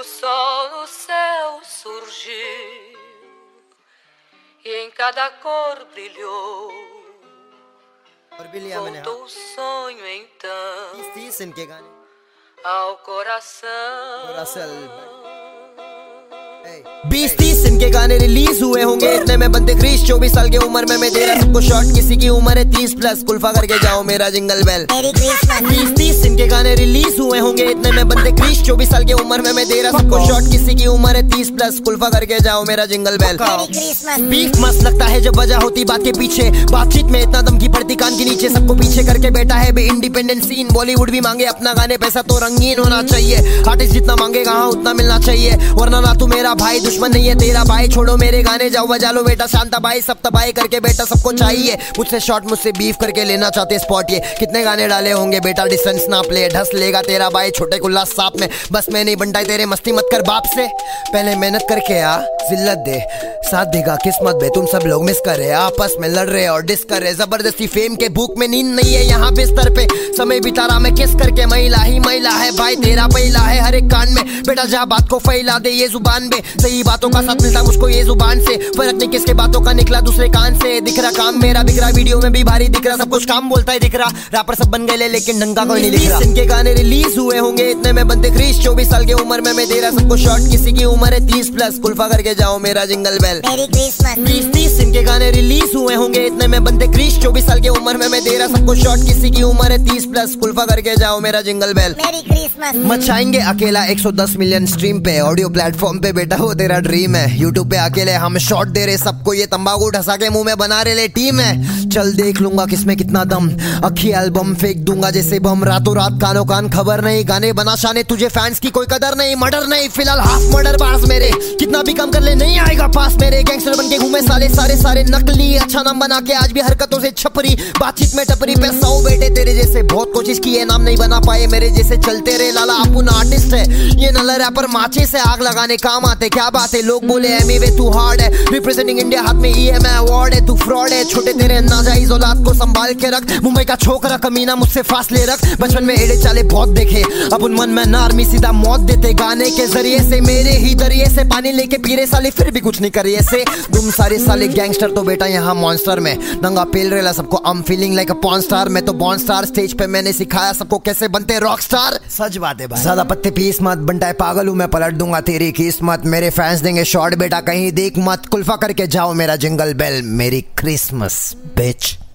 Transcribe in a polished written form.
O sol no céu surgiu e em cada cor brilhou. Voltou o sonho então ao coração. 20-30 इनके गाने release हुए होंगे, इतने में बनते क्रिश। 24 साल की उम्र में मैं दे रहा सबको शॉट, किसी की उम्र है 30+ कुल्फा करके जाओ मेरा जिंगल बेल। 20-30 इनके गाने रिलीज हुए होंगे, इतने में बनते क्रिश। 24 साल की उम्र में मैं दे रहा सबको शॉट, किसी की उम्र है 30+ कुल्फा करके जाओ मेरा जिंगल बेल। बीफ मस्त लगता है जब वजह होती बात के पीछे, बातचीत में इतना दम की पड़ती कान के नीचे। सबको पीछे करके बैठा है बे इंडिपेंडेंट सीन, बॉलीवुड भी मांगे अपना गाने, पैसा तो रंगीन होना चाहिए। आर्टिस्ट जितना मांगेगा हाँ उतना मिलना चाहिए, वरना ना तू मेरा भाई दुश्मन नहीं है तेरा भाई। छोड़ो मेरे गाने जाओ बजा लो बेटा, शांता भाई सब तबाही करके बेटा सबको चाहिए। मुझसे शॉट मुझसे बीफ करके लेना चाहते स्पॉट, ये कितने गाने डाले होंगे बेटा डिस्टेंस ना प्ले। ढस लेगा तेरा भाई छोटे कुल्ला सांप में, बस मैं नहीं बनता तेरे मस्ती मत कर बाप से। पहले मेहनत करके आ जिल्लत दे, साथ देगा किस्मत बे। तुम सब लोग मिस कर रहे आपस में लड़ रहे और डिस कर रहे, जबरदस्ती फेम के भूख में नींद नहीं है यहाँ बिस्तर पे। समय बिता रहा मैं किस करके, महिला ही महिला है भाई तेरा पहला है हर एक कान में। बेटा जा बात को फैला दे ये जुबान में, सही बातों का साथ मिलता मुझको ये जुबान से। फर्क नहीं किसके बातों का निकला दूसरे कान से। दिख रहा काम मेरा बिक रहा, वीडियो में भी भारी दिख रहा, सब कुछ काम बोलता है दिख रहा। रैपर सब बन गए लेकिन ढंगा कोई नहीं दिख रहा। इनके गाने रिलीज हुए होंगे, इतने में बनते क्रिश। 24 साल की उम्र में मैं दे रहा सबको शॉट, किसी की उम्र है 30+ कुल्फा करके जाओ मेरा जिंगल बेल। 20-30 इनके गाने रिलीज हुए होंगे, इतने में बनते क्रिश। 24 साल की उम्र में मैं दे रहा सबको शॉट, किसी की उम्र है 30+ कुल्फा करके जाओ मेरा जिंगल बेल। मचाएंगे अकेला 110 मिलियन स्ट्रीम पे, ऑडियो प्लेटफॉर्म पे बेटा वो तेरा ड्रीम है। यूट्यूब पे अकेले हम शॉट दे रहे सबको, ये तंबाकू ढसा के मुंह में बना रहे ले टीम है। चल देख लूंगा किसमें कितना दम, अखी एल्बम फेंक दूंगा जैसे बम। रातों रात कानों कान खबर नहीं, गाने बना शाने तुझे फैंस की कोई कदर नहीं। मर्डर नहीं फिलहाल हाफ मर्डर बास मेरे, कितना भी कम कर ले नहीं आएगा पास मेरे। गैंगस्टर बन के घूमे साले सारे नकली, अच्छा नाम बना के आज भी हरकतों से छपरी। बातचीत में टपरी पे 100 बेटे तेरे जैसे बहुत कोशिश की है, नाम नहीं बना पाए मेरे जैसे। चलते रहे लाला अपन आर्टिस्ट है, ये नल्ला रैपर माचे से आग लगाने काम आते। क्या बात है लोग बोले एमी वे तू हार्ड है, रिप्रेजेंटिंग इंडिया हाथ में EMI अवार्ड है। तू फ्रॉड है छोटे तेरे नाजायज औलाद को संभाल के रख। मुंबई का छोकरा कमीना मुझसे फासले रख, बचपन में एड़े चाले बहुत देखे। अपन मन में नार्मी सीधा मौत देते, गाने के जरिए से मेरे ही दरिए से पानी लेके पीरे साले फिर भी कुछ नहीं करिए से। तुम सारे साले गैंगस्टर तो बेटा यहाँ मॉन्स्टर में नंगा पेल रेला सबको। I am feeling like a porn star, मैं तो बॉर्न स्टार। स्टेज पे मैंने सिखाया सबको कैसे बनते रॉक स्टार। सच बात है भाई, ज्यादा पत्ते पीस मत, बनता है पागल हूँ मैं, पलट दूंगा तेरी किस्मत। मेरे फैंस देंगे शॉर्ट बेटा कहीं देख मत, कुल्फा करके जाओ मेरा जिंगल बेल। मेरी क्रिसमस बिच।